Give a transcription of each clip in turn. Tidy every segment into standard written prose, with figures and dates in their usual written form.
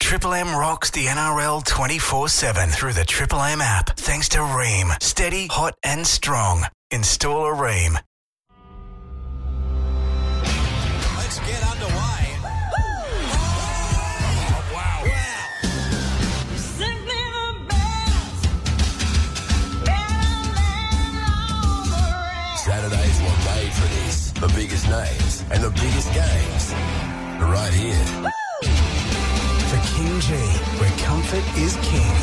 Triple M rocks the NRL 24/7 through the Triple M app. Thanks to Ream. Steady, hot and strong. Install a Ream. Let's get underway. Oh, wow. Saturdays were made for this. The biggest names and the biggest games are right here. For King G, where comfort is king.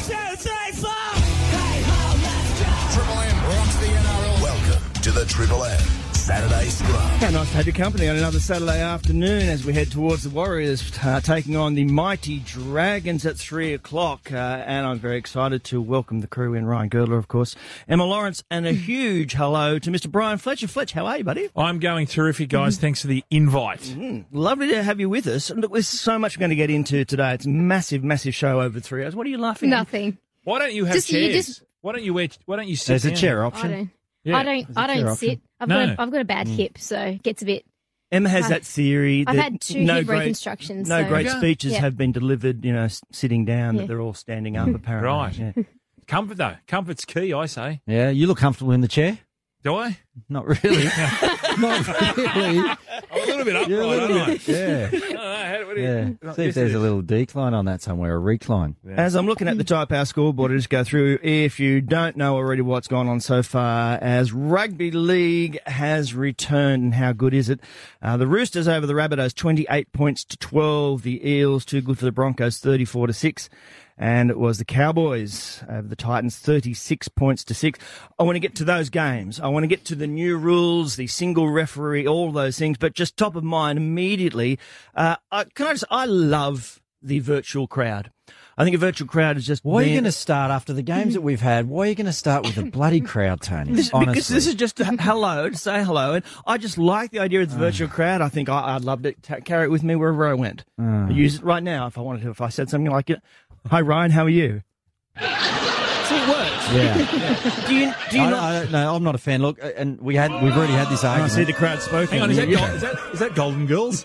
Triple M rocks the NRL. Welcome to the Triple M Saturday Scrum. How nice to have your company on another Saturday afternoon as we head towards the Warriors taking on the mighty Dragons at 3 o'clock. And I'm very excited to welcome the crew in. Ryan Girdler, of course, Emma Lawrence, and a huge hello to Mr. Brian Fletcher. Fletch, how are you, buddy? I'm going terrific, guys. Thanks for the invite. Lovely to have you with us. And look, there's so much we're going to get into today. It's a massive, massive show over 3 hours. What are you laughing at? Nothing. Why don't you have Just- you chairs? just- Why don't you sit There's down? a chair I option. don't. Yeah. I don't sit. I've No. got a bad hip, so it gets a bit. Emma has that theory I've that had two hip reconstructions. No so- great Yeah. speeches Yeah. have been delivered, sitting down, Yeah. that they're all standing up, apparently. Right. Yeah. Comfort, though. Comfort's key, I say. Yeah, you look comfortable in the chair. Do I? Not really. Not really. I'm a little bit upright, You're a little aren't I? bit. Yeah. What do you- Yeah. See if there's a little decline on that somewhere, a recline. As I'm looking at the Type House scoreboard, I'll just go through, if you don't know already what's gone on so far, as Rugby League has returned, and how good is it? The Roosters over the Rabbitohs, 28 points to 12. The Eels, too good for the Broncos, 34-6. And it was the Cowboys over the Titans, 36 points to 6. I want to get to those games. I want to get to the new rules, the single referee, all those things. But just top of mind immediately, I love the virtual crowd. I think a virtual crowd is just... Why are you going to start after the games that we've had? Why are you going to start with a bloody crowd, Tony? Because this is just hello, to say hello. And I just like the idea of the virtual crowd. I think I'd love to carry it with me wherever I went. I use it right now if I wanted to. If I said something like, "Hi, Ryan, how are you?" So it works. Yeah. Do you I not... don't know. I'm not a fan. Look, and we've already had this I argument. see the crowd spoken. Hang on, is that Golden Girls?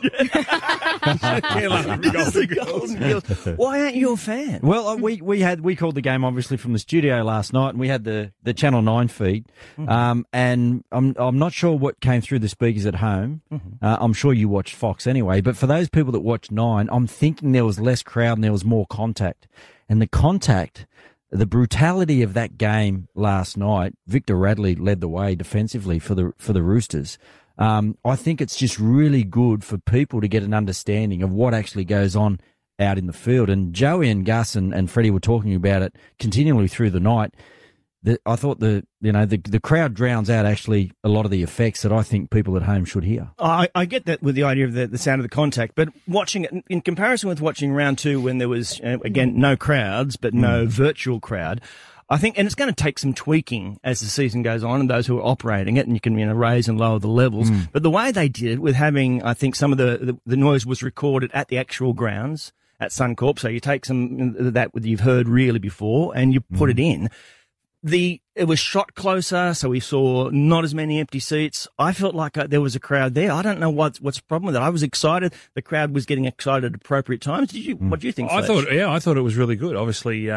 Golden Girls. Why aren't you a fan? Well, we called the game obviously from the studio last night, and we had the Channel 9 feed. And I'm not sure what came through the speakers at home. I'm sure you watched Fox anyway. But for those people that watched 9, I'm thinking there was less crowd and there was more contact. And the brutality of that game last night, Victor Radley led the way defensively for the Roosters. I think it's just really good for people to get an understanding of what actually goes on out in the field. And Joey and Gus and Freddie were talking about it continually through the night. I thought the crowd drowns out actually a lot of the effects that I think people at home should hear. I get that with the idea of the sound of the contact, but watching it in comparison with watching round 2 when there was, again, no crowds, but no virtual crowd, I think, and it's going to take some tweaking as the season goes on and those who are operating it, and you can raise and lower the levels. But the way they did it with having, I think some of the noise was recorded at the actual grounds at Suncorp, so you take some that you've heard really before and you put it in. It was shot closer, so we saw not as many empty seats. I felt like there was a crowd there. I don't know what's the problem with it. I was excited. The crowd was getting excited at appropriate times. What do you think, I Fletch? thought it was really good. Obviously,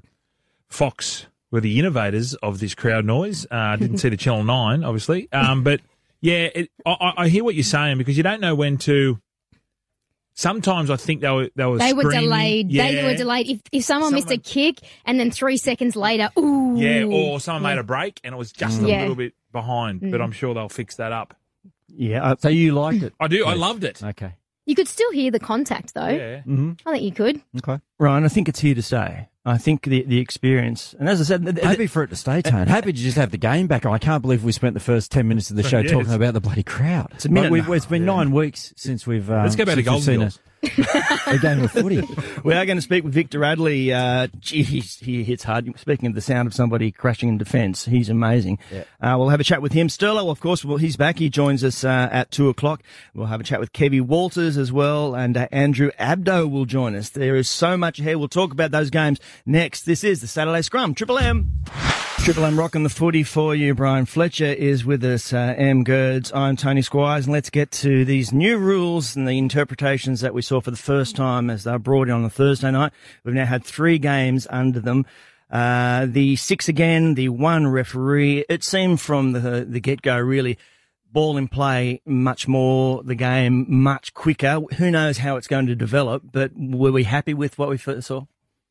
Fox were the innovators of this crowd noise. Didn't see the Channel 9, obviously. But yeah, I hear what you're saying because you don't know when to. Sometimes I think they were delayed. Yeah. They were delayed. If someone missed a kick and then 3 seconds later, ooh. Yeah, or someone made a break and it was just a little bit behind. But I'm sure they'll fix that up. Yeah. So you liked it? I do. I loved it. Okay. You could still hear the contact, though. Yeah. I think you could. Okay. Ryan, I think it's here to stay. I think the experience, and as I said, Happy for it to stay, Tone. Happy to just have the game back on. I can't believe we spent the first 10 minutes of the show talking about the bloody crowd. It's a minute. It's been 9 weeks since we've Let's go back to Golden Girls. A game of footy. We are going to speak with Victor Radley. He hits hard. Speaking of the sound of somebody crashing in defence, he's amazing. Yeah. We'll have a chat with him. Sterlo, of course, he's back. He joins us at 2 o'clock. We'll have a chat with Kevy Walters as well, and Andrew Abdo will join us. There is so much ahead. We'll talk about those games next. This is the Saturday Scrum, Triple M. Triple M rocking the footy for you. Brian Fletcher is with us. M. Girds, I'm Tony Squires, and let's get to these new rules and the interpretations that we saw for the first time as they were brought in on the Thursday night. We've now had 3 games under them. The 6 again, the 1 referee. It seemed from the get-go really ball in play much more, the game much quicker. Who knows how it's going to develop, but were we happy with what we first saw?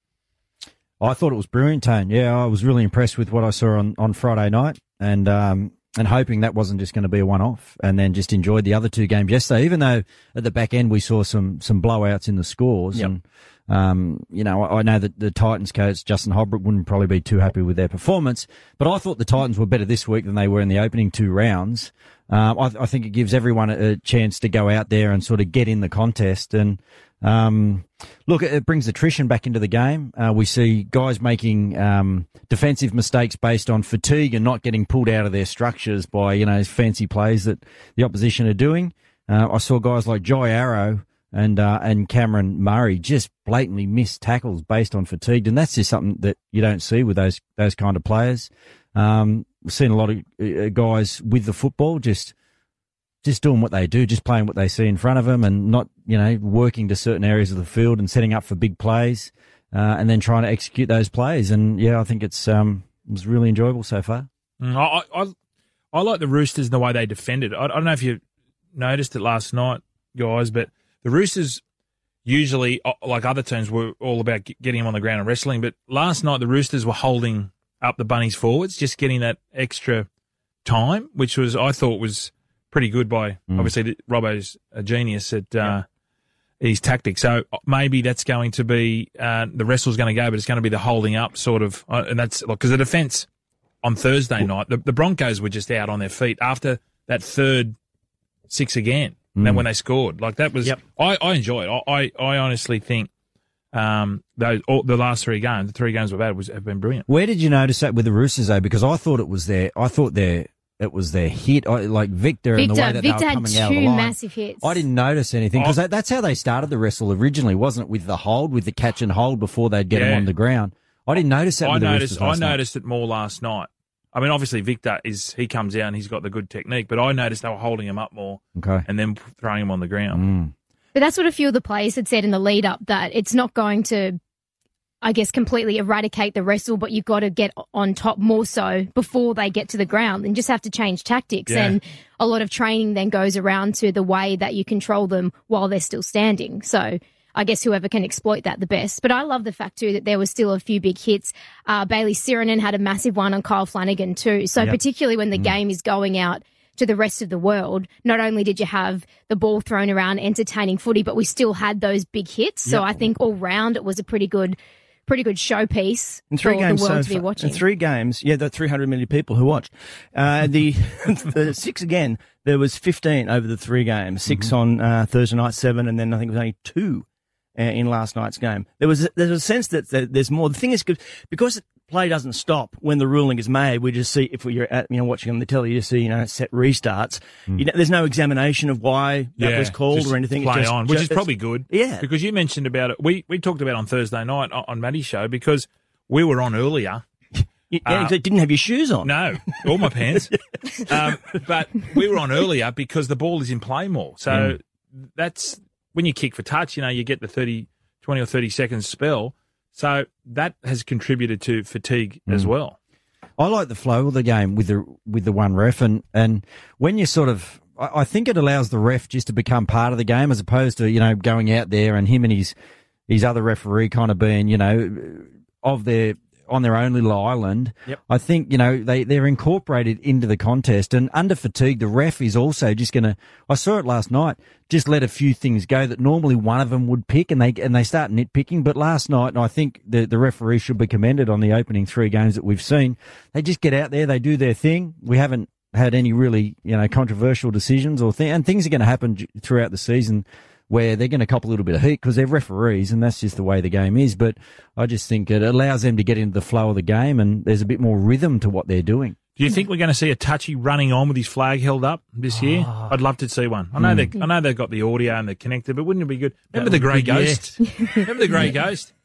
I thought it was brilliant, Tone. Yeah, I was really impressed with what I saw on Friday night, and hoping that wasn't just going to be a one-off, and then just enjoyed the other 2 games yesterday, even though at the back end we saw some blowouts in the scores. Yep. And, I know that the Titans coach, Justin Holbrook, wouldn't probably be too happy with their performance, but I thought the Titans were better this week than they were in the opening 2 rounds. I think it gives everyone a chance to go out there and sort of get in the contest, and look, it brings attrition back into the game. We see guys making defensive mistakes based on fatigue and not getting pulled out of their structures by fancy plays that the opposition are doing. I saw guys like Jai Arrow and Cameron Murray just blatantly miss tackles based on fatigue, and that's just something that you don't see with those kind of players. We've seen a lot of guys with the football just doing what they do, just playing what they see in front of them, and not working to certain areas of the field and setting up for big plays, and then trying to execute those plays. And yeah, I think it was really enjoyable so far. I like the Roosters and the way they defended. I don't know if you noticed it last night, guys, but the Roosters usually, like other teams, were all about getting them on the ground and wrestling. But last night, the Roosters were holding up the Bunnies forwards, just getting that extra time, which I thought was pretty good by, obviously, Robbo's a genius at his tactics. So maybe that's going to be, the wrestle's going to go, but it's going to be the holding up sort of, and that's, because the defence on Thursday night, the Broncos were just out on their feet after that third 6 again. And then when they scored, like that was, I enjoy it. I honestly think the last 3 games, the 3 games we've had have been brilliant. Where did you notice that with the Roosters though? Because I thought it was it was their hit, like Victor and the way that Victor they were coming out of the line. had 2 massive hits. I didn't notice anything because that's how they started the wrestle originally, wasn't it? With the catch and hold before they'd get him on the ground. I didn't notice that. I noticed it more last night. I mean, obviously Victor he comes out and he's got the good technique, but I noticed they were holding him up more, and then throwing him on the ground. But that's what a few of the players had said in the lead up, that it's not going to, I guess, completely eradicate the wrestle, but you've got to get on top more so before they get to the ground and just have to change tactics. Yeah. And a lot of training then goes around to the way that you control them while they're still standing. So I guess whoever can exploit that the best. But I love the fact too that there was still a few big hits. Bailey Sirenen had a massive one on Kyle Flanagan too. So particularly when the game is going out to the rest of the world, not only did you have the ball thrown around entertaining footy, but we still had those big hits. So I think all round it was a pretty good showpiece for the world to be watching. In 3 games, the 300 million people who watched. The 6 again, there was 15 over the 3 games, 6 on Thursday night, 7, and then I think it was only 2 in last night's game. There's a sense that there's more. The thing is, because play doesn't stop when the ruling is made, we just see, if you're watching on the telly, you see, set restarts. There's no examination of why that was called or anything. Play on, which is probably good. Yeah. Because you mentioned about it. We talked about it on Thursday night on Maddie's show because we were on earlier. You didn't have your shoes on. No, all my pants. But we were on earlier because the ball is in play more. So that's when you kick for touch, you get the 20 or 30 seconds spell. So that has contributed to fatigue as well. I like the flow of the game with the one ref, and when you sort of, I think it allows the ref just to become part of the game as opposed to going out there and him and his other referee kind of being on their own little island. Yep. I think, they're incorporated into the contest, and under fatigue, the ref is also just going to, I saw it last night, just let a few things go that normally one of them would pick, and they start nitpicking. But last night, and I think the referee should be commended on the opening 3 games that we've seen. They just get out there, they do their thing. We haven't had any really, controversial decisions and things are going to happen throughout the season where they're going to cop a little bit of heat because they're referees and that's just the way the game is. But I just think it allows them to get into the flow of the game and there's a bit more rhythm to what they're doing. Do you think we're going to see a touchy running on with his flag held up this year? I'd love to see one. I know they've got the audio and they're connected, but wouldn't it be good? Remember the Grey Ghost? Remember the Grey Ghost?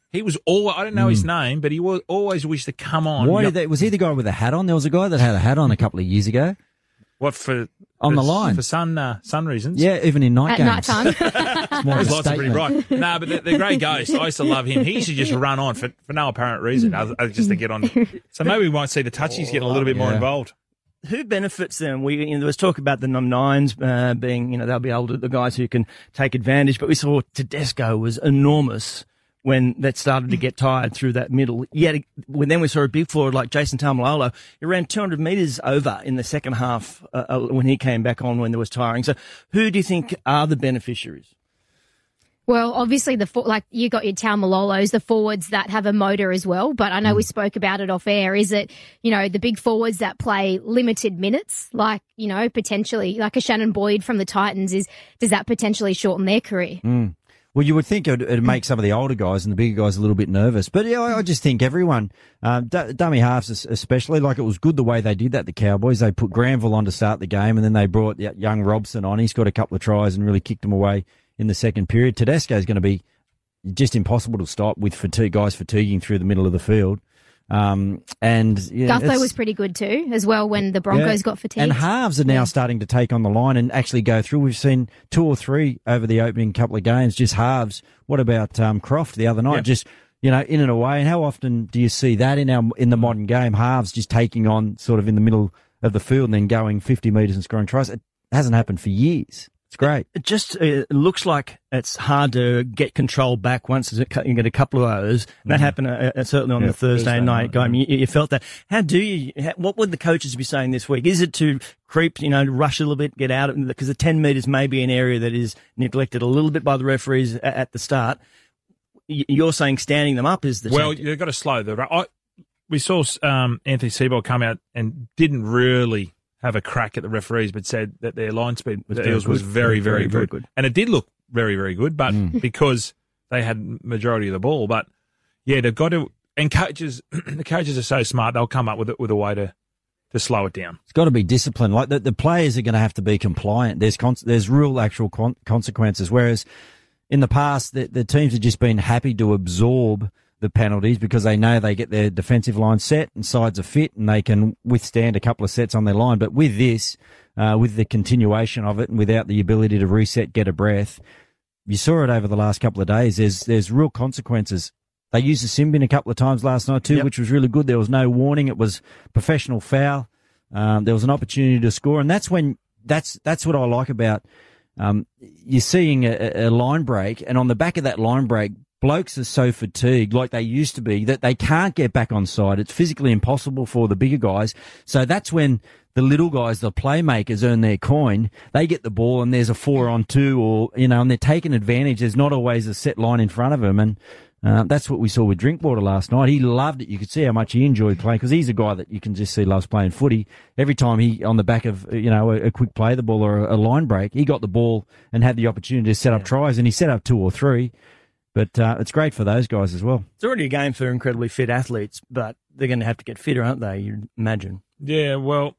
He was all I don't know his name, but he was always wished to come on. Was he the guy with a hat on? There was a guy that had a hat on a couple of years ago. What for? On the line. For sun reasons. Yeah, even in night games. At night time. It's more of a There's lots of pretty statement. bright. No, but they're great ghosts. I used to love him. He used to just run on for no apparent reason, just to get on. So maybe we might see the touchies getting a little bit more involved. Who benefits them? There was talk about the nines being, they'll be able to, the guys who can take advantage, but we saw Tedesco was enormous when that started to get tired through that middle. Yet then we saw a big forward like Jason Taumalolo. He ran 200 metres over in the second half when he came back on when there was tiring. So who do you think are the beneficiaries? Well, obviously, you got your Taumalolos, the forwards that have a motor as well. But I know we spoke about it off air. Is it, the big forwards that play limited minutes, like, potentially, like a Shannon Boyd from the Titans, does that potentially shorten their career? Well, you would think it'd make some of the older guys and the bigger guys a little bit nervous. But yeah, I just think everyone, dummy halves especially, like it was good the way they did that, the Cowboys. They put Granville on to start the game and then they brought young Robson on. He's got a couple of tries and really kicked them away in the second period. Tedesco is going to be just impossible to stop with guys fatiguing through the middle of the field. Gutho was pretty good too, as well, when the Broncos got fatigued. And halves are now starting to take on the line and actually go through. We've seen 2 or 3 over the opening couple of games, just halves. What about Croft the other night? Yep. Just, in and away. And how often do you see that in the modern game? Halves just taking on sort of in the middle of the field and then going 50 metres and scoring tries. It hasn't happened for years. It's great. It just looks like it's hard to get control back once you get a couple of overs. And that happened certainly on the Thursday night game. You felt that. What would the coaches be saying this week? Is it to creep, rush a little bit, get out? Because the 10 metres may be an area that is neglected a little bit by the referees at the start. You're saying standing them up is the tactic. You've got to slow we saw Anthony Seibold come out and didn't really have a crack at the referees, but said that their line speed deals was very, very, very good. And it did look very, very good, but because they had majority of the ball. But yeah, they've got to, and coaches, the coaches are so smart, they'll come up with a way to slow it down. It's got to be disciplined. Like the players are going to have to be compliant. There's real actual consequences. Whereas in the past, the teams have just been happy to absorb the penalties because they know they get their defensive line set and sides are fit and they can withstand a couple of sets on their line. But with this, with the continuation of it and without the ability to reset, get a breath, you saw it over the last couple of days. There's real consequences. They used the sin bin a couple of times last night too, which was really good. There was no warning. It was professional foul. There was an opportunity to score, and that's what I like about you're seeing a line break, and on the back of that line break, blokes are so fatigued, like they used to be, that they can't get back on side. It's physically impossible for the bigger guys. So that's when the little guys, the playmakers, earn their coin. They get the ball and there's a 4-on-2 or, and they're taking advantage. There's not always a set line in front of them. And that's what we saw with Drinkwater last night. He loved it. You could see how much he enjoyed playing because he's a guy that you can just see loves playing footy. Every time he, on the back of, a quick play the ball or a line break, he got the ball and had the opportunity to set up tries, and he set up 2 or 3. But it's great for those guys as well. It's already a game for incredibly fit athletes, but they're going to have to get fitter, aren't they, you'd imagine? Yeah, well,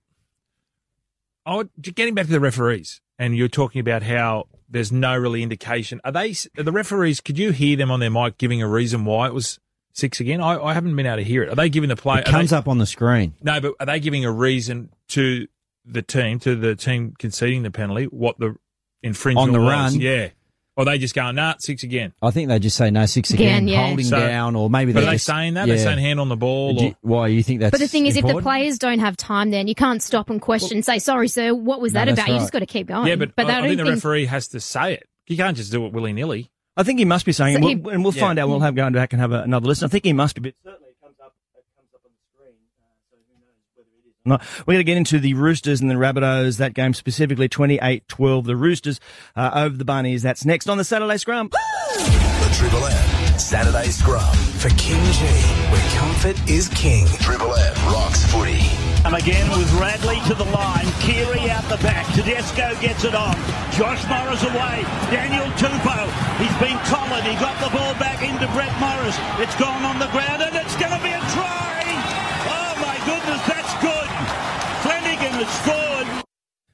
getting back to the referees, and you're talking about how there's no really indication. Are the referees, could you hear them on their mic giving a reason why it was 6 again? I haven't been able to hear it. Are they giving the play? It comes up on the screen. No, but are they giving a reason to the team conceding the penalty, what the infringement on the was? run? Yeah. Or are they just going, 6 again? I think they just say, no, 6 again, yeah. holding down, or maybe But are they saying that? Yeah. They're saying hand on the ball? Why, you think that's But the thing is, important? if the players don't have time, then you can't stop and question, say, sorry, sir, what was that that's about? You right. just got to keep going. Yeah, but I don't think the referee has to say it. You can't just do it willy-nilly. I think he must be saying, So it, and we'll find out. We'll go back and have another listen. I think he must be, but certainly it comes up on the screen, so who knows whether it is or not. We're going to get into the Roosters and the Rabbitohs, that game specifically, 28-12. The Roosters over the Bunnies. That's next on the Saturday Scrum. The Triple M Saturday Scrum. For King G, where comfort is king. Triple M rocks footy. And again with Radley to the line, Keary out the back, Tedesco gets it on, Josh Morris away, Daniel Tupou, he's been collared, he got the ball back into Brett Morris, it's gone on the ground and it's going to be a try! Oh my goodness, that's good! Flanagan has scored!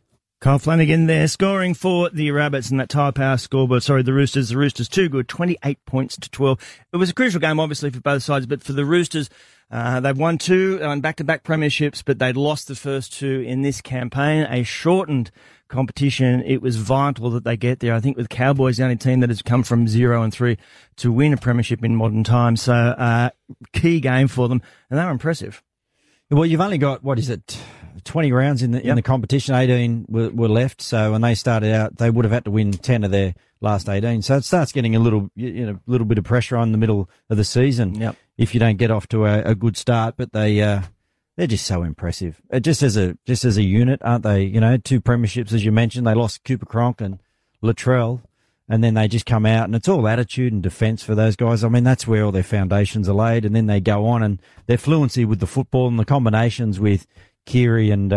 Kyle Flanagan there scoring for the Rabbits in that Tyre Power scoreboard. Sorry, the Roosters. The Roosters too good, 28 points to 12. It was a crucial game, obviously, for both sides, but for the Roosters, they've won 2 on back-to-back premierships, but they'd lost the first 2 in this campaign. A shortened competition. It was vital that they get there. I think with Cowboys, the only team that has come from 0-3 to win a premiership in modern times. So, key game for them, and they were impressive. Well, you've only got, 20 rounds in the competition. 18 were left. So when they started out, they would have had to win 10 of their last 18. So it starts getting a little bit of pressure on the middle of the season if you don't get off to a good start. But they're just so impressive. Just as a unit, aren't they? 2 premierships, as you mentioned. They lost Cooper Cronk and Latrell, and then they just come out, and it's all attitude and defence for those guys. I mean, that's where all their foundations are laid, and then they go on, and their fluency with the football and the combinations with Keary and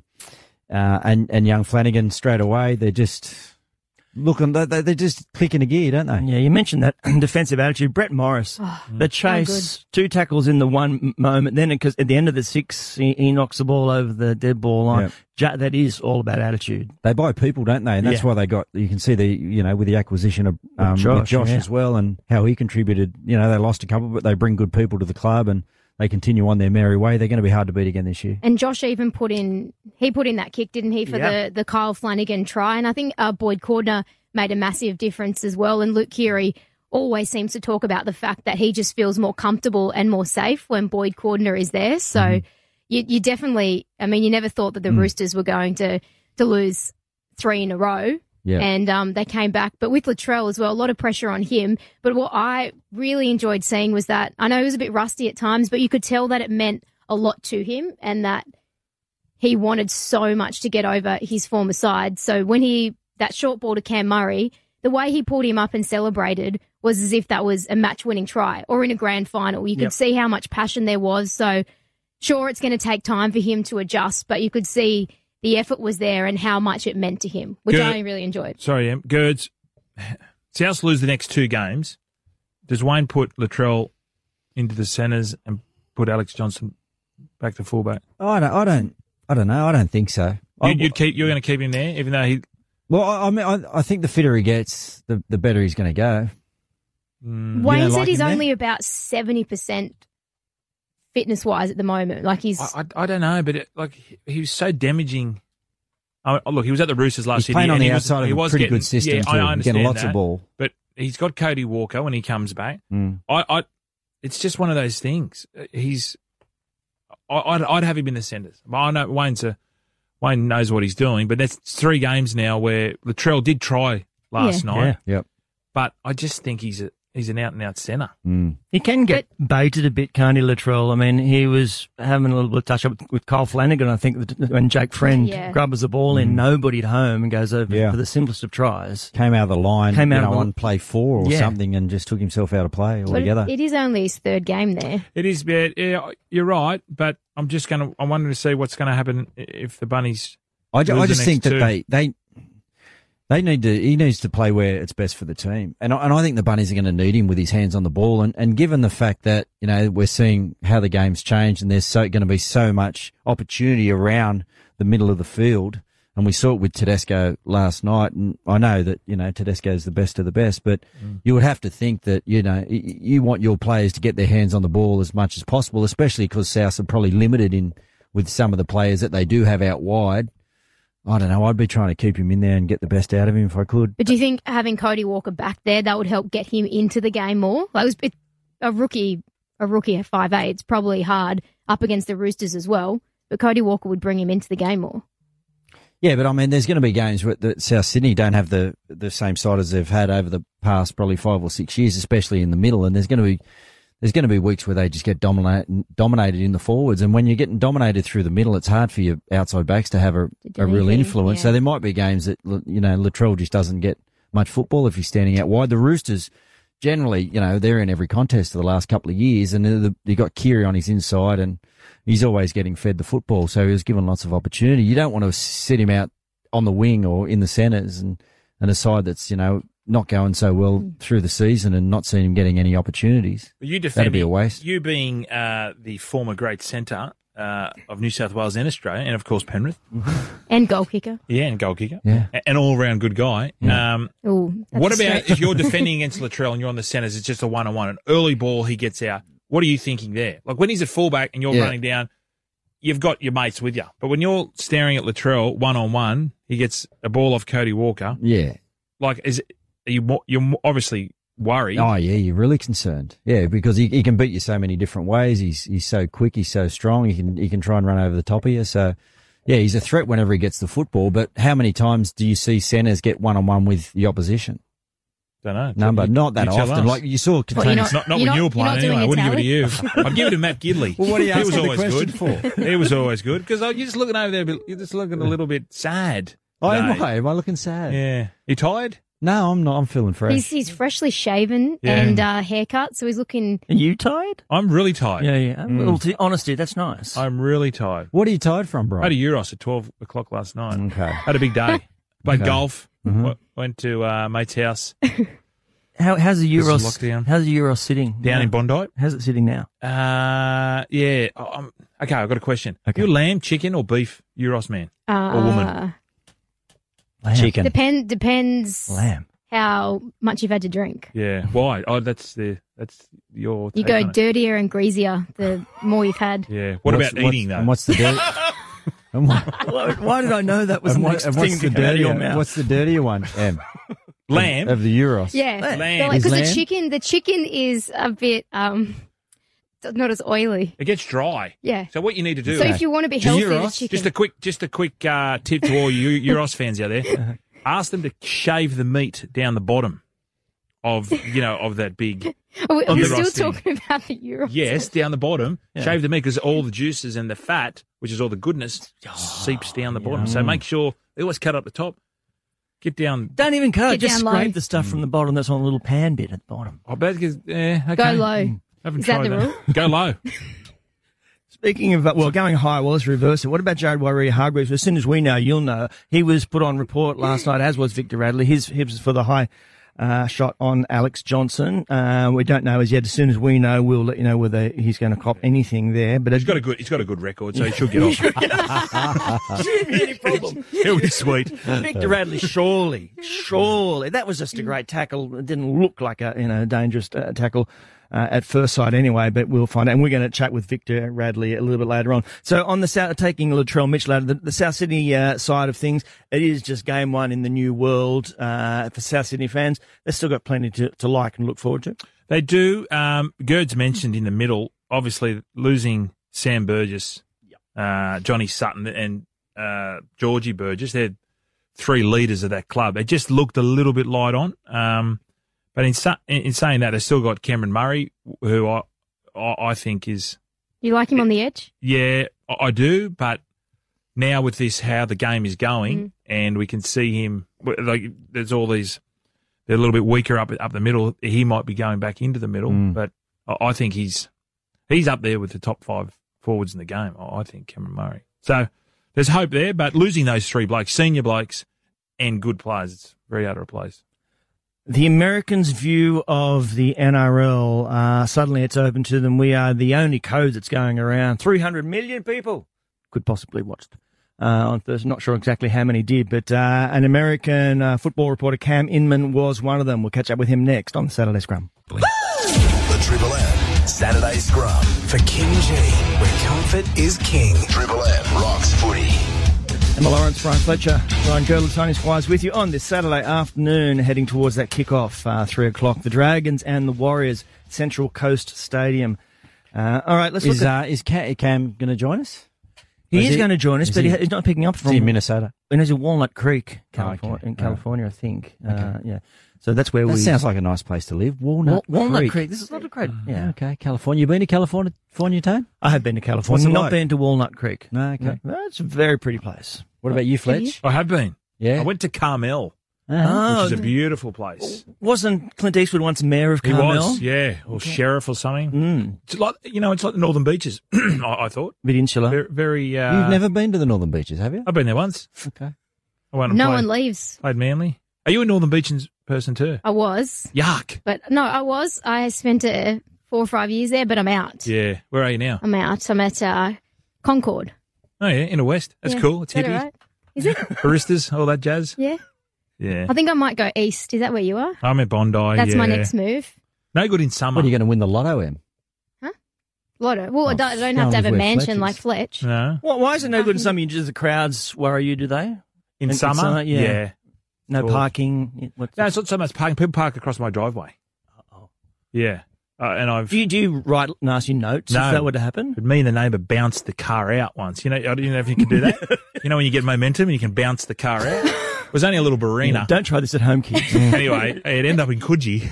young Flanagan straight away. They're just they're just clicking a gear, don't they? Yeah, you mentioned that defensive attitude. Brett Morris, the chase, 2 tackles in the one moment. Then, because at the end of the 6, he knocks the ball over the dead ball line. Yep. That is all about attitude. They buy people, don't they? And that's why they got. You can see with the acquisition of with Josh as well, and how he contributed. They lost a couple, but they bring good people to the club, and they continue on their merry way. They're going to be hard to beat again this year. And Josh even put in that kick, didn't he, for the Kyle Flanagan try? And I think Boyd Cordner made a massive difference as well. And Luke Keary always seems to talk about the fact that he just feels more comfortable and more safe when Boyd Cordner is there. So you definitely, you never thought that the Roosters were going to lose 3 in a row. Yeah. And they came back. But with Latrell as well, a lot of pressure on him. But what I really enjoyed seeing was that, I know he was a bit rusty at times, but you could tell that it meant a lot to him and that he wanted so much to get over his former side. So when that short ball to Cam Murray, the way he pulled him up and celebrated was as if that was a match-winning try or in a grand final. You could see how much passion there was. So sure, it's going to take time for him to adjust, but you could see the effort was there and how much it meant to him, which I really enjoyed. Sorry, Em. Gerds, South lose the next 2 games. Does Wayne put Latrell into the centres and put Alex Johnson back to fullback? I don't know. I don't think so. You're going to keep him there, even though he. Well, I think the fitter he gets, the better he's going to go. Wayne said he's only about 70% fitness-wise at the moment. Like he's... I don't know, but he was so damaging. Look, he was at the Roosters last year. He's playing on the outside of a pretty good system too. I understand getting lots that, of ball. But he's got Cody Walker when he comes back. It's just one of those things. I'd have him in the centres. I know Wayne knows what he's doing, but that's 3 games now where Latrell did try last night. Yeah. Yep. But I just think he's an out-and-out centre. He can get baited a bit, can't he, Latrell? I mean, he was having a little bit of touch-up with Kyle Flanagan, I think, when Jake Friend grubbers the ball in, nobody at home, and goes over for the simplest of tries. Came out of the line on play 4 or something and just took himself out of play altogether. It is only his 3rd game there. It is, yeah, you're right, but I'm wanting to see what's going to happen if the Bunnies I just think that he needs to play where it's best for the team. And I think the Bunnies are going to need him with his hands on the ball. And given the fact that, we're seeing how the game's changed and there's going to be so much opportunity around the middle of the field, and we saw it with Tedesco last night, and I know that, Tedesco is the best of the best, but you would have to think that, you want your players to get their hands on the ball as much as possible, especially because South are probably limited with some of the players that they do have out wide. I don't know. I'd be trying to keep him in there and get the best out of him if I could. But do you think having Cody Walker back there, that would help get him into the game more? Like a rookie at 5'8", it's probably hard up against the Roosters as well, but Cody Walker would bring him into the game more. Yeah, but there's going to be games where South Sydney don't have the same side as they've had over the past probably 5 or 6 years, especially in the middle, and there's going to be weeks where they just get dominated in the forwards. And when you're getting dominated through the middle, it's hard for your outside backs to have a real influence. Yeah. So there might be games that, Latrell just doesn't get much football if he's standing out wide. The Roosters, generally, they're in every contest for the last couple of years, and you got Keary on his inside, and he's always getting fed the football. So he was given lots of opportunity. You don't want to sit him out on the wing or in the centres and a side that's, not going so well through the season and not seeing him getting any opportunities. You that'd be a waste. You being the former great centre, of New South Wales and Australia, and of course Penrith. And goal kicker. Yeah, and goal kicker. Yeah. An all-round good guy. Ooh, that's What a about stretch. if you're defending against Latrell and you're on the centres, it's just a one-on-one, an early ball, he gets out. What are you thinking there? Like when he's at fullback and you're running down, you've got your mates with you. But when you're staring at Latrell one-on-one, he gets a ball off Cody Walker. Yeah. Like, you're obviously worried. Oh, yeah, you're really concerned. Yeah, because he can beat you so many different ways. He's so quick. He's so strong. He can try and run over the top of you. So, yeah, he's a threat whenever he gets the football. But how many times do you see centres get one-on-one with the opposition? Don't know. Number, not that you tell often. us. Like you saw Katonis. Not when you were playing anyway. I wouldn't give it to you. I'd give it to Matt Gidley. Well, what are you He was asking the always question good. for? He was always good because you're just looking over there. You're just looking a little bit sad. Oh, am today. I? Am I looking sad? Yeah. You tired? No, I'm not. I'm feeling fresh. He's freshly shaven Yeah. and haircut, so he's looking. Are you tired? I'm really tired. Yeah. A little honesty, that's nice. I'm really tired. What are you tired from, bro? I had a Euros at 12 o'clock last night. Okay. Had a big day. Played Okay. golf. Went to mate's house How's the This is Euros? lockdown. How's the Euros sitting down now? in Bondi. How's it sitting now? Yeah. Okay, I've got a question. Okay. You lamb, chicken, or beef Euros man? Or woman? Lamb. Chicken. Depends Lamb. how much you've had to drink. Yeah. Why? Oh, that's your. You take go on it. dirtier and greasier the more you've had. Yeah. What about eating though? And what's the dirty? and what, Why did I know that was and the what- next and thing what's to the come out of your dirtier? mouth? What's the dirtier one? Em? Lamb. Of the Euros. Yeah, Lamb. because Is the chicken is a bit not as oily. It gets dry. Yeah. So what you need to do? So if you want to be healthy, the Euros, chicken. Just a quick tip to all you Euros fans out there. Ask them to shave the meat down the bottom of that big. Are we Euros still thing. talking about the Euros? Yes, down the bottom. Shave the meat because all the juices and the fat, which is all the goodness, seeps down the bottom. So make sure they always cut up the top. Get down. Don't even cut it. Get Just down scrape low. the stuff from the bottom that's on the little pan bit at the bottom. I bet because okay. Go low. Haven't Is that tried the rule? Go low. Speaking of, going high, well, let's reverse it. What about Jared Warrior-Hargreaves? As soon as we know, you'll know. He was put on report last night, as was Victor Radley. His was for the high shot on Alex Johnson. We don't know as yet. As soon as we know, we'll let you know whether he's going to cop anything there. But He's got a good record, so he should get off. any problem. He'll be sweet. Victor Radley, surely. That was just a great tackle. It didn't look like a dangerous tackle at first sight anyway, but we'll find out. And we're going to chat with Victor Radley a little bit later on. So on the south, taking Latrell Mitchell out of the South Sydney side of things, it is just game one in the new world for South Sydney fans. They've still got plenty to like and look forward to. They do. Gerd's mentioned in the middle, obviously losing Sam Burgess, Johnny Sutton, and Georgie Burgess. They're three leaders of that club. It just looked a little bit light on. But in saying that, they've still got Cameron Murray, who I think is... You like him on the edge? Yeah, I do, but now with this, how the game is going, and we can see him, like, there's all these, they're a little bit weaker up the middle. He might be going back into the middle, but I think he's up there with the top five forwards in the game, I think, Cameron Murray. So there's hope there, but losing those three blokes, senior blokes and good players, it's very hard to replace. The Americans' view of the NRL, suddenly it's open to them. We are the only code that's going around. 300 million people could possibly watch on Thursday. Not sure exactly how many did, but an American football reporter, Cam Inman, was one of them. We'll catch up with him next on the Saturday Scrum. The Triple M Saturday Scrum. For King G, where comfort is king. Triple M rocks footy. Emma Lawrence, Brian Fletcher, Ryan Girdler, Tony Squires with you on this Saturday afternoon, heading towards that kickoff, 3 o'clock. The Dragons and the Warriors, Central Coast Stadium. All right, let's look at... Is Cam going to join us? He is going to join us, but he's not picking up from... Is he in Minnesota? And he's in Walnut Creek, okay. in California, I think. Yeah. So that's where That we... sounds like a nice place to live. Walnut Creek. This is not a great... Yeah. Okay, California. You been to California, Tone? I have been to California. What's it Not like? been to Walnut Creek. No, okay. No, it's a very pretty place. What about you, Fletch? I have been. Yeah. I went to Carmel, Uh-huh. which is a beautiful place. Wasn't Clint Eastwood once mayor of He Carmel? was, yeah, or sheriff or something. It's like it's like the Northern Beaches. I thought Bit insular. very. You've never been to the Northern Beaches, have you? I've been there once. Okay. I went and No played, one leaves. played Manly. Are you a Northern Beaches person too? I was, Yuck. but no, I was. I spent 4 or 5 years there, but I'm out. Yeah. Where are you now? I'm out. I'm at Concord. Oh, yeah, Inner West. That's Yeah. cool. It's Is that hippie. all right? Is it? Baristas, all that jazz. Yeah. Yeah. I think I might go east. Is that where you are? I'm at Bondi. That's yeah. my next move. No good in summer. What are you going to win the lotto, Em? Lotto. Well, I don't go have to have with a where mansion Fletch is. like Fletch. No. Why is it no good in some? Does the crowds worry you? Do they? In summer? yeah. No Cool. parking. No, it's not so much parking. People park across my driveway. Yeah. And I've... Do you write nasty notes No. if that were to happen? But me and the neighbour bounced the car out once. You know, I don't know if you can do that. You know when you get momentum and you can bounce the car out? It was only a little Barina. Don't try this at home, kids. Anyway, it ended up in Coogee.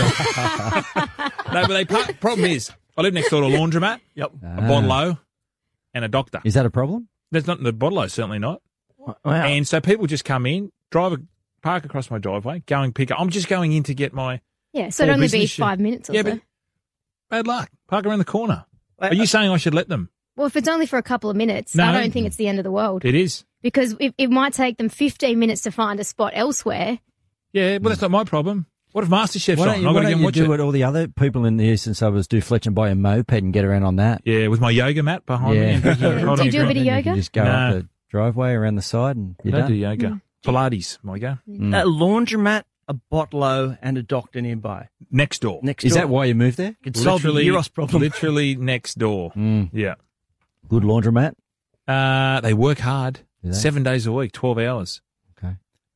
No, but they problem is, I live next door to a laundromat, Yep. a bottle and a doctor. Is that a problem? There's not the bottle certainly not. Wow. And so people just come in, park across my driveway, go and pick up. I'm just going in to get my Yeah, so it'd Or only be business shit. 5 minutes or Yeah, so. but bad luck. Park around the corner. Are you saying I should let them? Well, if it's only for a couple of minutes, No. I don't think it's the end of the world. It is. Because it might take them 15 minutes to find a spot elsewhere. Yeah, well, that's not my problem. What if MasterChef's Why on? don't you, I've got why to get don't and you watch do it. what all the other people in the eastern suburbs do, Fletch, and buy a moped and get around on that? Yeah, with my yoga mat behind Yeah. me. And Yeah. hold Do on you do a bit of Then you yoga? can just go No. up the driveway around the side and I you're don't done. do yoga. Pilates, my go. A laundromat, a bottle and a doctor nearby. Next door. Next Is door. that why you moved there? Could solve the Eros problem. Literally next door. Yeah. Good laundromat? They work hard. Do they? 7 days a week, 12 hours. Okay.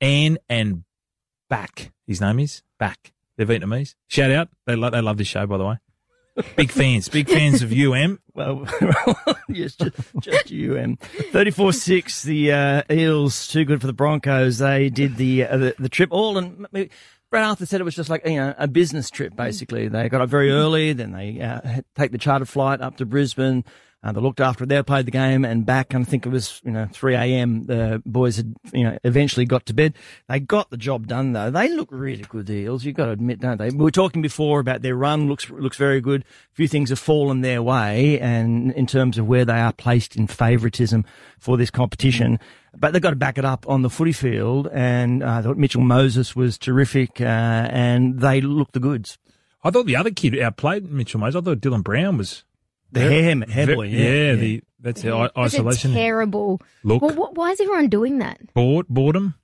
And Back, his name is Back. They're Vietnamese. Shout out. They love this show, by the way. Big fans of UM. Well, yes, just UM. 34-6, the Eels, too good for the Broncos. They did the trip all, and Brad Arthur said it was just like, a business trip, basically. They got up very early, then they had take the chartered flight up to Brisbane. They looked after it there, played the game, and back. And I think it was, 3 a.m. The boys had, eventually got to bed. They got the job done, though. They look really good, the Eels. You've got to admit, don't they? We were talking before about their run. Looks very good. A few things have fallen their way, and in terms of where they are placed in favouritism for this competition. But they've got to back it up on the footy field. And I thought Mitchell Moses was terrific, and they looked the goods. I thought the other kid outplayed Mitchell Moses. I thought Dylan Brown was... The hair boy, yeah. That's the It's a isolation. terrible Look. Well, why is everyone doing that? Boredom.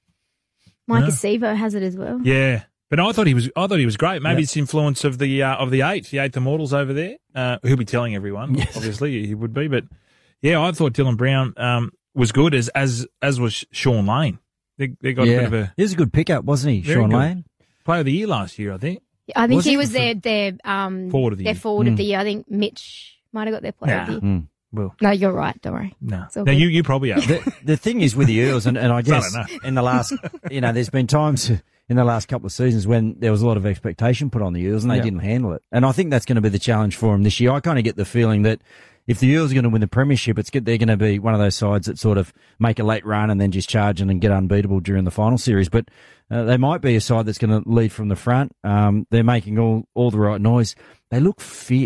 Mike Yeah. Acevo has it as well. Yeah. But I thought he was great. Maybe it's influence of the eighth Immortals over there. He'll be telling everyone. Yes. Obviously he would be. But yeah, I thought Dylan Brown was good as was Sean Lane. They got a bit of a He was a good pickup, wasn't he, Very Sean good. Lane? player of the year last year, I think. I think Was he he? was their Forward of the year. forward of the year. I think Mitch might have got their player of the year. Well, No, you're right. Don't worry. no. It's all No, good. you probably are. The thing is with the Eels, and I guess know. in the last, there's been times in the last couple of seasons when there was a lot of expectation put on the Eels and they didn't handle it. And I think that's going to be the challenge for them this year. I kind of get the feeling that if the Eels are going to win the premiership, they're going to be one of those sides that sort of make a late run and then just charge in and get unbeatable during the final series. But they might be a side that's going to lead from the front. They're making all the right noise. They look fit,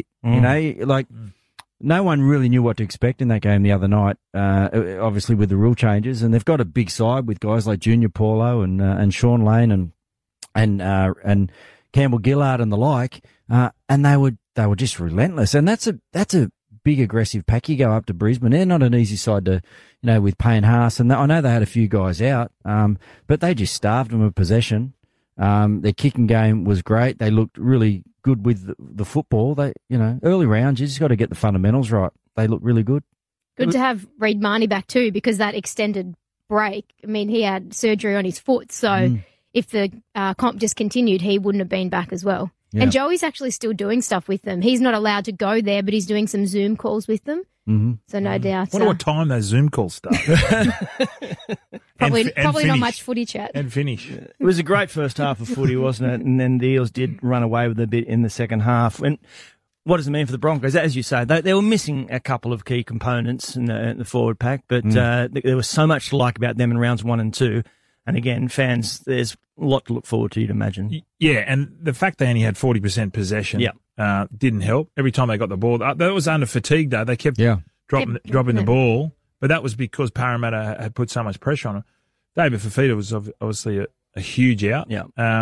no one really knew what to expect in that game the other night, obviously with the rule changes. And they've got a big side with guys like Junior Paulo and Sean Lane and Campbell Gillard and the like. And they were just relentless. And that's a big aggressive pack. You go up to Brisbane. They're not an easy side to, with Payne Haas. And I know they had a few guys out, but they just starved them of possession. Their kicking game was great. They looked really good with the football. They, early rounds, you just got to get the fundamentals right. They look really good. Good to have Reid Marnie back too, because that extended break. I mean, he had surgery on his foot, so if the comp just continued, he wouldn't have been back as well. Yeah. And Joey's actually still doing stuff with them. He's not allowed to go there, but he's doing some Zoom calls with them. Mm-hmm. So no doubt. Wonder what time those Zoom calls start. Probably and not finish. much footy chat. And finish. It was a great first half of footy, wasn't it? And then the Eels did run away with a bit in the second half. And what does it mean for the Broncos? As you say, they were missing a couple of key components in the forward pack, but there was so much to like about them in rounds 1 and 2. And again, fans, there's a lot to look forward to, you'd imagine. Yeah, and the fact they only had 40% possession didn't help. Every time they got the ball, that was under fatigue, though. They kept dropping the ball, but that was because Parramatta had put so much pressure on them. David Fafita was obviously a huge out. Yeah.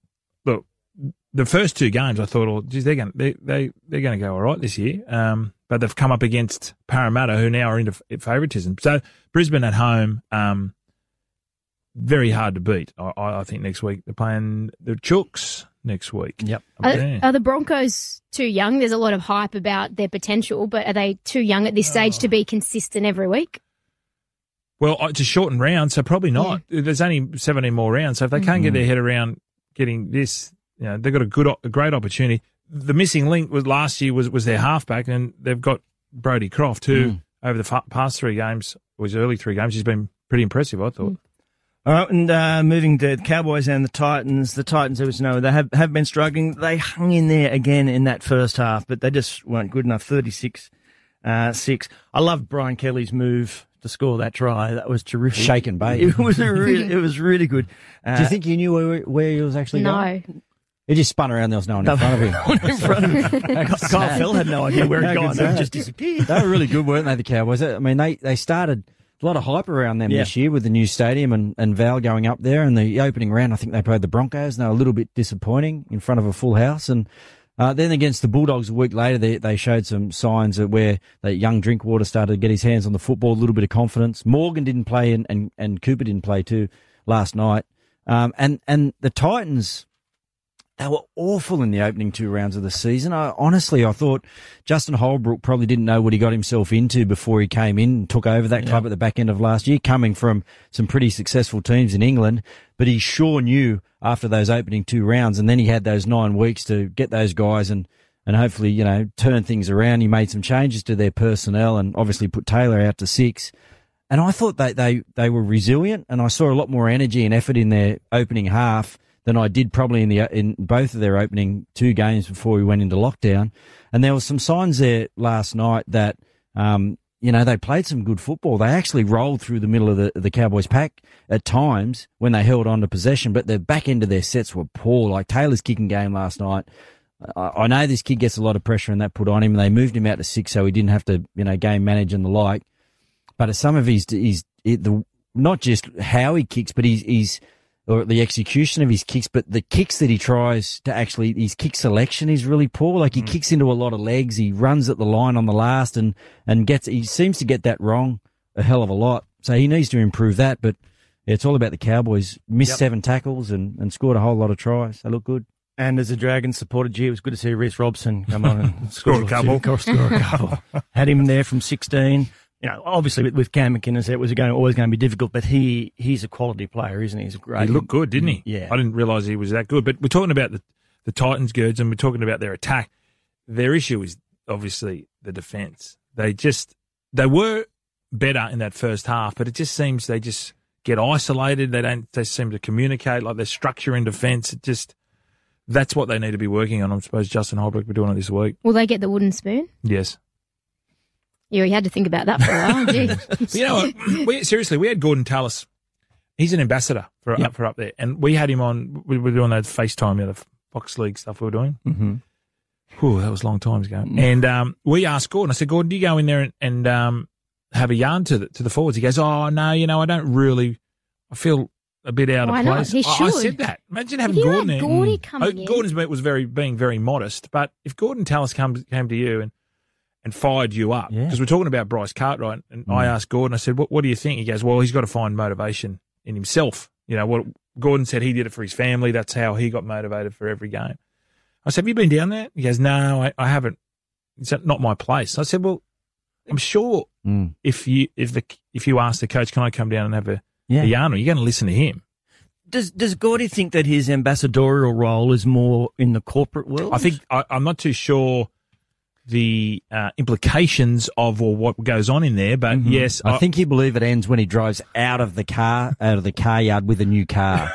Look, the first two games, I thought, geez, they're going to go all right this year. but they've come up against Parramatta, who now are into favouritism. So Brisbane at home, very hard to beat. I think next week they're playing the Chooks next week. Yep. Are the Broncos too young? There's a lot of hype about their potential, but are they too young at this stage to be consistent every week? Well, it's a shortened round, so probably not. Yeah. There's only 17 more rounds, so if they can't get their head around getting this, they've got a great opportunity. The missing link was last year was their halfback, and they've got Brodie Croft, who over the past 3 games, or his early 3 games, he's been pretty impressive, I thought. All right, and moving to the Cowboys and the Titans. The Titans, as we know, they have been struggling. They hung in there again in that first half, but they just weren't good enough. 36-6. I loved Brian Kelly's move to score that try. That was terrific. Shake and bake. It was really good. Do you think you knew where he was actually going? No. He just spun around. There was no one in front of him. Kyle Fell had no idea where he'd gone. They just disappeared. They were really good, weren't they, the Cowboys? I mean, they started a lot of hype around them this year with the new stadium and Val going up there. And the opening round, I think they played the Broncos, and they were a little bit disappointing in front of a full house. And then against the Bulldogs a week later, they showed some signs of where that young Drinkwater started to get his hands on the football, a little bit of confidence. Morgan didn't play and Cooper didn't play too last night. And the Titans, they were awful in the opening 2 rounds of the season. Honestly, I thought Justin Holbrook probably didn't know what he got himself into before he came in and took over that club at the back end of last year, coming from some pretty successful teams in England. But he sure knew after those opening 2 rounds, and then he had those 9 weeks to get those guys and hopefully, turn things around. He made some changes to their personnel and obviously put Taylor out to 6. And I thought they were resilient, and I saw a lot more energy and effort in their opening half than I did probably in both of their opening 2 games before we went into lockdown. And there were some signs there last night that, they played some good football. They actually rolled through the middle of the Cowboys pack at times when they held on to possession, but the back end of their sets were poor. Like Taylor's kicking game last night. I know this kid gets a lot of pressure and that put on him. They moved him out to 6 so he didn't have to, game manage and the like. But some of not just how he kicks, but or the execution of his kicks, but the kicks that he tries to actually, his kick selection is really poor. Like he kicks into a lot of legs. He runs at the line on the last and he seems to get that wrong a hell of a lot. So he needs to improve that. But it's all about the Cowboys. Missed 7 tackles and scored a whole lot of tries. They look good. And as a Dragons supporter, it was good to see Reece Robson come on and score a couple. Had him there from 16. Obviously with Cam McInnes, it was always going to be difficult, but he's a quality player, isn't he? He's great. He looked good, didn't he? Yeah. I didn't realise he was that good. But we're talking about the Titans, Gerds, and we're talking about their attack. Their issue is obviously the defence. They were better in that first half, but it just seems they just get isolated. They seem to communicate, like their structure in defence. That's what they need to be working on. I suppose Justin Holbrook will be doing it this week. Will they get the wooden spoon? Yes. Yeah, you had to think about that for a while, gee. You know what? We had Gordon Tallis. He's an ambassador for up there. And we had him on, we were doing that FaceTime, the Fox League stuff we were doing. Mm-hmm. Whew, that was a long time ago. Mm-hmm. And we asked Gordon, I said, Gordon, do you go in there and have a yarn to the forwards? He goes, oh, no, I don't really, I feel a bit out of place. Not? He should. I said that. Imagine having Gordon there. Gordy coming in. Gordon's being very modest, but if Gordon Tallis came to you and fired you up, because we're talking about Bryce Cartwright, and I asked Gordon, I said, what do you think? He goes, well, he's got to find motivation in himself. What Gordon said, he did it for his family. That's how he got motivated for every game. I said, have you been down there? He goes, no, I haven't. It's not my place. I said, well, I'm sure if you ask the coach, can I come down and have a yarn, you're going to listen to him. Does Gordy think that his ambassadorial role is more in the corporate world? I think I'm not too sure the implications of what goes on in there, but yes, I think he believes it ends when he drives out of the car yard with a new car.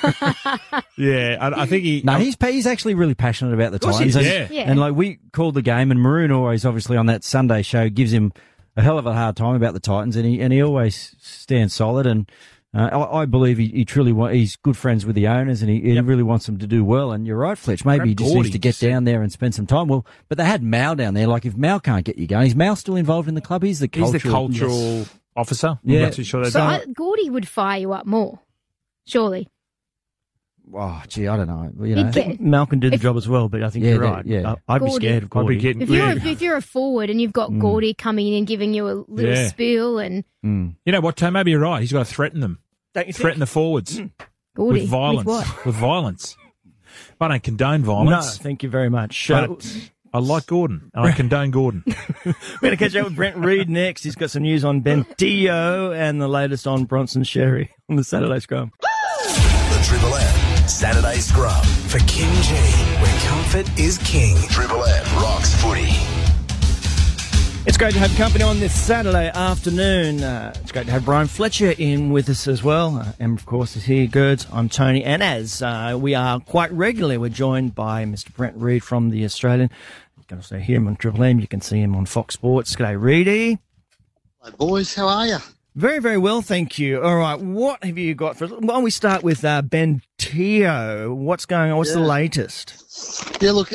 I think he. No, he's actually really passionate about the Titans. And like we called the game, and Maroon always, obviously, on that Sunday show gives him a hell of a hard time about the Titans, and he always stands solid. And I believe he truly he's good friends with the owners, and he really wants them to do well. And you're right, Fletch. Maybe he just needs to get down there and spend some time. Well, but they had Mal down there. Like if Mal can't get you going, is Mal still involved in the club? He's the cultural officer. Yeah. I'm not too sure Gordy would fire you up more, surely. Oh, gee, I don't know. He'd I think Malcolm did the job as well, but I think you're right. Yeah. I'd be Gordy. scared of Gordy. If you're a forward and you've got Gordy coming in and giving you a little spiel and You know what, Tom? Maybe you're right. He's got to threaten them. Don't you Threaten the forwards Gordy with violence. what? With violence. I don't condone No, violence. thank you very much. But I like Gordon, and I condone Gordon. We're going to catch up with Brent Reid next. He's got some news on Bentillo and the latest on Bronson Sherry on the Saturday Scrum. The Triple M Saturday Scrum. For King G, where comfort is king. Triple M rocks footy. It's great to have company on this Saturday afternoon. It's great to have Brian Fletcher in with us as well. And, of course, is here, Gerds. I'm Tony. And as we are quite regularly, we're joined by Mr. Brent Reid from The Australian. You can also hear him on Triple M. You can see him on Fox Sports. G'day, Reedy. Hi, boys. How are you? Very, very well, thank you. All right, what have you got for us? Why don't we start with Bentillo? What's going on? What's the latest? Yeah, look,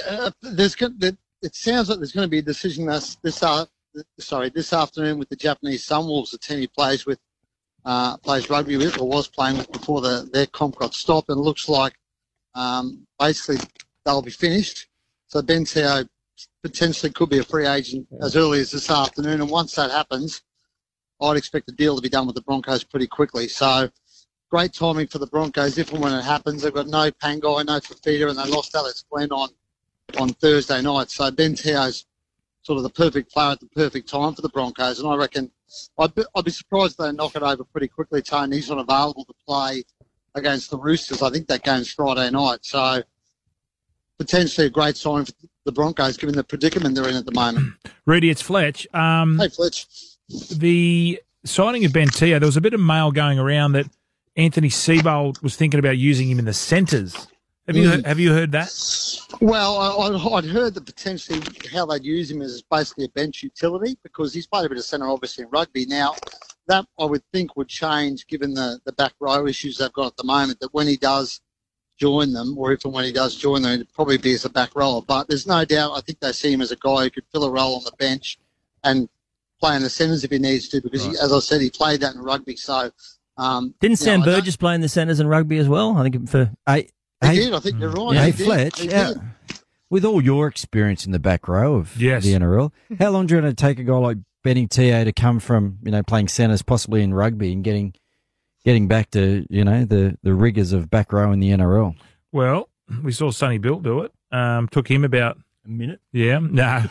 it sounds like there's going to be a decision this afternoon with the Japanese Sunwolves, the team he plays with, plays rugby with, or was playing with before their comp got stopped, and it looks like basically they'll be finished. So Bentillo potentially could be a free agent as early as this afternoon, and once that happens, I'd expect the deal to be done with the Broncos pretty quickly. So great timing for the Broncos if and when it happens. They've got no Pangai, no Fafita, and they lost Alex Glenn on Thursday night. So Bentillo's sort of the perfect player at the perfect time for the Broncos, and I reckon I'd be surprised if they knock it over pretty quickly, Tony. He's not available to play against the Roosters. I think that game's Friday night. So potentially a great sign for the Broncos, given the predicament they're in at the moment. Reedy, it's Fletch. Hey, Fletch. The signing of Bentillo, there was a bit of mail going around that Anthony Seibold was thinking about using him in the centres. Have you heard that? Well, I'd heard that potentially how they'd use him is basically a bench utility, because he's played a bit of centre, obviously, in rugby. Now, that I would think would change given the back row issues they've got at the moment, that when he does join them, or if and when he does join them, it'd probably be as a back rower. But there's no doubt I think they see him as a guy who could fill a role on the bench and play in the centres if he needs to, because, as I said, he played that in rugby. So didn't Sam Burgess play in the centres in rugby as well? I think he did. I think you're right. Hey, Fletch, with all your experience in the back row of the NRL, how long do you want to take a guy like Bentillo to come from, playing centres possibly in rugby and getting back to, the rigours of back row in the NRL? Well, we saw Sonny Bill do it. Took him about a minute. Yeah, no.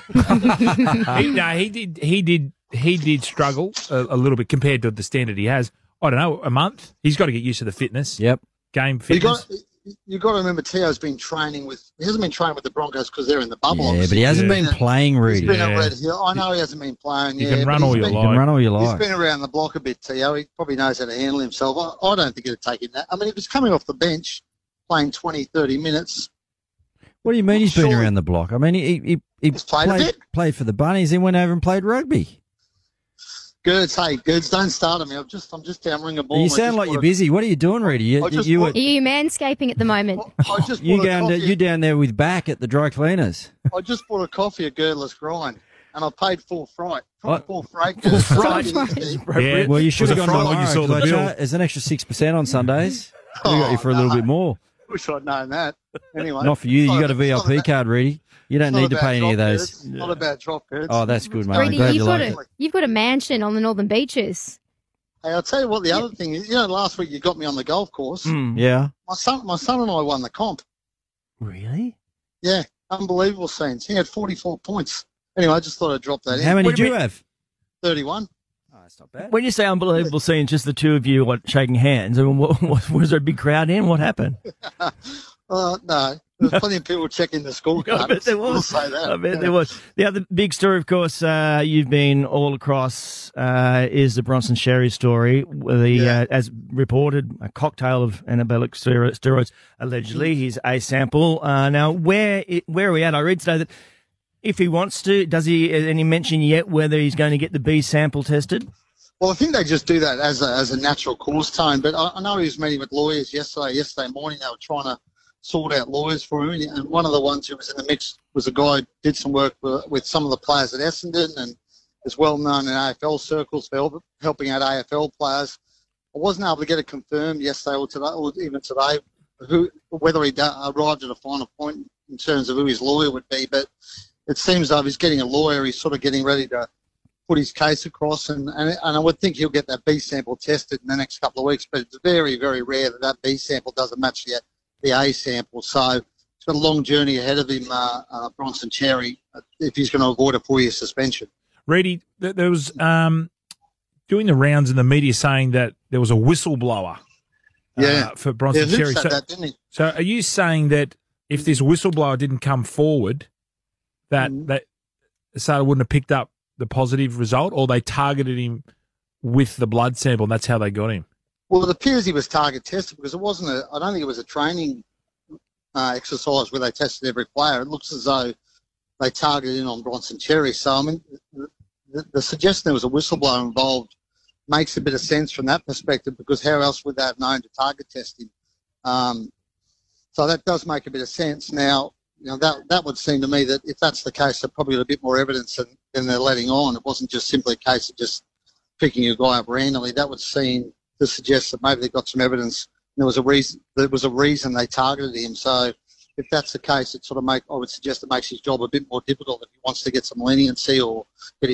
He did struggle a little bit compared to the standard he has. I don't know, a month. He's got to get used to the fitness. Yep. Game fitness. You've got to remember, Teo's been training he hasn't been training with the Broncos because they're in the bubble. Yeah, obviously. but he hasn't been playing, Reedy. He's been at Red Hill. I know he hasn't been playing. You can run all you like. He's been around the block a bit, Teo. He probably knows how to handle himself. I don't think it'd take him that. I mean, if he's coming off the bench, playing 20, 30 minutes. What do you mean he's been around the block? I mean, he played for the Bunnies, then went over and played rugby. Gerds, don't start on me. I'm just down ring a ball. You sound like you're busy. What are you doing, Reedy? Are you manscaping at the moment? You down there with back at the dry cleaners. I just bought a coffee at Girdless Grind, and I paid full freight. Full freight. Yeah, well, you should have gone tomorrow when you saw the bill. There's an extra 6% on Sundays. We got you for a little bit more. Wish I'd known that. Anyway, not for you. You got a VIP card, Reedy. You don't need to pay any of those. It's not about drop, Gerds. Oh, that's good, mate. Reedy, you've got a mansion on the Northern Beaches. Hey, I'll tell you what. The other thing is, last week you got me on the golf course. Yeah. My son and I won the comp. Really? Yeah, unbelievable scenes. He had 44 points. Anyway, I just thought I'd drop that in. How many did you have? 31. Oh, that's not bad. When you say unbelievable scenes, just the two of you shaking hands. I mean, was there a big crowd in? What happened? No. There's plenty of people checking the scorecard. I bet there was. We'll say that. I bet there was. The other big story, of course, you've been all across, is the Bronson Sherry story. As reported, a cocktail of anabolic steroids, allegedly. He's a sample. Now, where are we at? I read today that if he wants to, does he any mention yet whether he's going to get the B sample tested? Well, I think they just do that as a natural cause, Tone. But I know he was meeting with lawyers yesterday morning. They were trying to sort out lawyers for him, and one of the ones who was in the mix was a guy who did some work with some of the players at Essendon and is well known in AFL circles for helping out AFL players. I wasn't able to get it confirmed yesterday or today, or even today, whether he arrived at a final point in terms of who his lawyer would be, but it seems though he's getting a lawyer, he's sort of getting ready to put his case across, and I would think he'll get that B sample tested in the next couple of weeks, but it's very, very rare that B sample doesn't match the A sample. So he's got a long journey ahead of him, Bronson Xerri, if he's going to avoid a 4-year suspension. Reedy, there was doing the rounds in the media saying that there was a whistleblower for Bronson Xerri. Said that, didn't he? So are you saying that if this whistleblower didn't come forward, that Asada wouldn't have picked up the positive result, or they targeted him with the blood sample and that's how they got him? Well, it appears he was target tested because I don't think it was a training exercise where they tested every player. It looks as though they targeted in on Bronson Xerri. So, I mean, the suggestion there was a whistleblower involved makes a bit of sense from that perspective, because how else would they have known to target test him? So that does make a bit of sense. Now, that would seem to me that if that's the case, they're probably got a bit more evidence than they're letting on. It wasn't just simply a case of just picking a guy up randomly. That would seem to suggest that maybe they got some evidence. There was a reason they targeted him. So if that's the case, I would suggest it makes his job a bit more difficult if he wants to get some leniency or get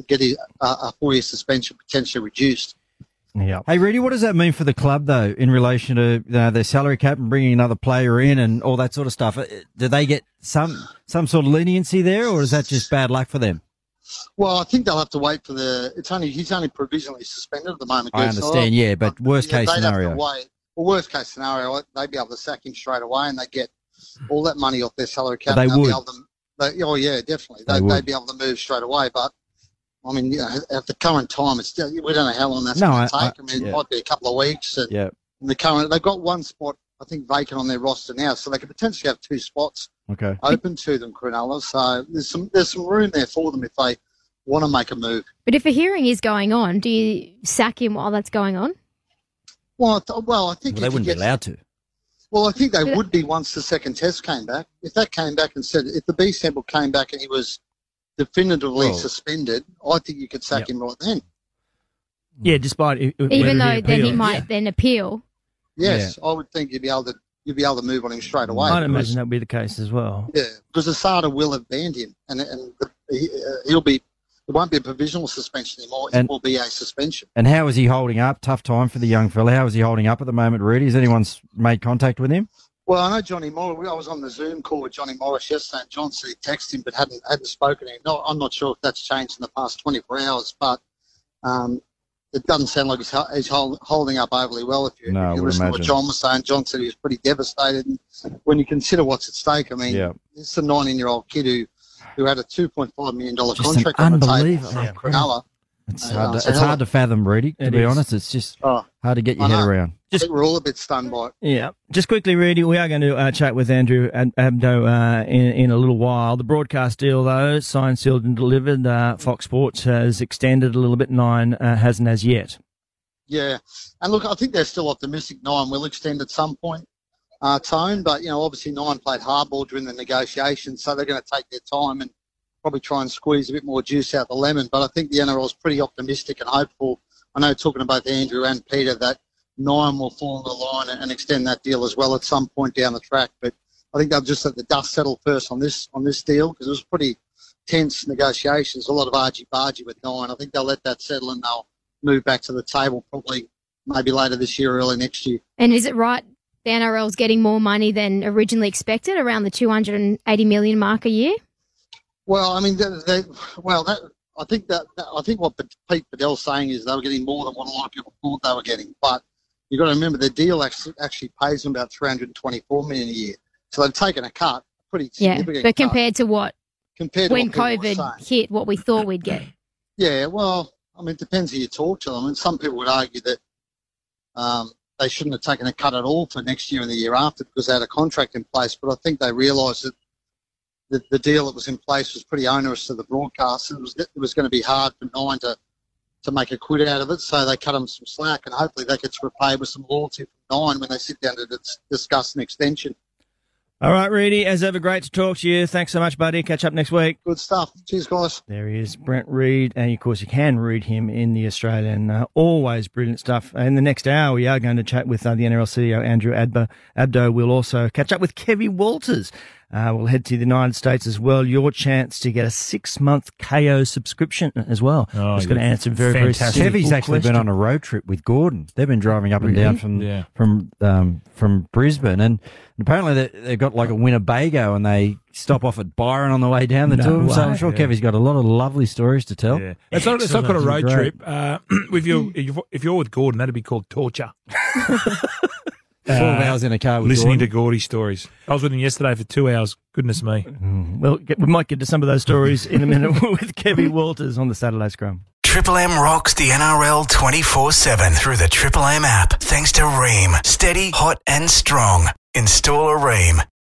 a 4-year suspension potentially reduced. Yeah. Hey, Reedy, what does that mean for the club, though, in relation to their salary cap and bringing another player in and all that sort of stuff? Do they get some sort of leniency there, or is that just bad luck for them? Well, I think they'll have to wait for he's only provisionally suspended at the moment. I understand, but worst case scenario. Worst case scenario, they'd be able to sack him straight away and they get all that money off their salary cap. They would. Definitely. They'd be able to move straight away, but I mean, at the current time, we don't know how long that's going to take. It might be a couple of weeks. And they've got one spot, I think, vacant on their roster now, so they could potentially have 2 spots open to them, Cronulla. So there's some room there for them if they want to make a move. But if a hearing is going on, do you sack him while that's going on? Well, I think they wouldn't be allowed to. Well, I think they would be once the second test came back. If that came back and said, if the B sample came back and he was definitively suspended, I think you could sack him right then. Yeah, despite even though then he might then appeal. Yes, I would think you'd be able to move on him straight away. I'd imagine that would be the case as well. Yeah, because Asada will have banned him, and he'll be. It won't be a provisional suspension anymore. It will be a suspension. And how is he holding up? Tough time for the young fella. How is he holding up at the moment, Rudy? Has anyone made contact with him? Well, I know Johnny Morris. I was on the Zoom call with Johnny Morris yesterday, and John said he texted him but hadn't spoken to him. No, I'm not sure if that's changed in the past 24 hours, but it doesn't sound like he's holding up overly well. If you listen to what John was saying, John said he was pretty devastated. And when you consider what's at stake, I mean, it's a 19-year-old kid who had a $2.5 million contract on the table from Cronulla. It's hard to fathom, Reedy, to be honest. It's just hard to get your head around. I think we're all a bit stunned by it. Yeah. Just quickly, Reedy, we are going to chat with Andrew Abdo in a little while. The broadcast deal, though, signed, sealed and delivered. Fox Sports has extended a little bit. Nine hasn't as yet. Yeah. And look, I think they're still optimistic. Nine will extend at some point, Tone. But, obviously Nine played hardball during the negotiations, so they're going to take their time and probably try and squeeze a bit more juice out the lemon. But I think the NRL is pretty optimistic and hopeful. I know talking to both Andrew and Peter that Nine will fall in the line and extend that deal as well at some point down the track. But I think they'll just let the dust settle first on this deal, because it was pretty tense negotiations, a lot of argy-bargy with Nine. I think they'll let that settle and they'll move back to the table probably maybe later this year, early next year. And is it right the NRL's getting more money than originally expected, around the $280 million mark a year? Well, I mean, I think what Pete Bedell's saying is they were getting more than what a lot of people thought they were getting. But you've got to remember the deal actually pays them about $324 million a year. So they've taken a cut, a pretty significant but cut. compared to what? Compared to when what COVID hit, what we thought we'd get. Yeah, well, I mean, it depends who you talk to them. And some people would argue that they shouldn't have taken a cut at all for next year and the year after because they had a contract in place. But I think they realised that the deal that was in place was pretty onerous to the broadcast. It was going to be hard for Nine to make a quid out of it, so they cut them some slack, and hopefully that gets repaid with some loyalty from Nine when they sit down to discuss an extension. All right, Reedy, as ever, great to talk to you. Thanks so much, buddy. Catch up next week. Good stuff. Cheers, guys. There he is, Brent Reid, and of course you can read him in The Australian. Always brilliant stuff. In the next hour, we are going to chat with the NRL CEO, Andrew Abdo. We'll also catch up with Kevy Walters. We'll head to the United States as well. Your chance to get a 6-month KO subscription as well. Oh, Just going to answer very, very fantastic. simple Kevy's actually question. been on a road trip with Gordon. They've been driving up and down from Brisbane, and apparently they've got like a Winnebago, and they stop off at Byron on the way down. The two of them. So I'm sure Kevy's got a lot of lovely stories to tell. Yeah. It's not called a road Great. trip. If you're with Gordon, that'd be called torture. 12 hours in a car with Listening Gordon. to Gordy stories. I was with him yesterday for 2 hours. Goodness me. Well, we might get to some of those stories in a minute with Kevy Walters on the Saturday Scrum. Triple M rocks the NRL 24/7 through the Triple M app. Thanks to Ream. Steady, hot and strong. Install a Ream.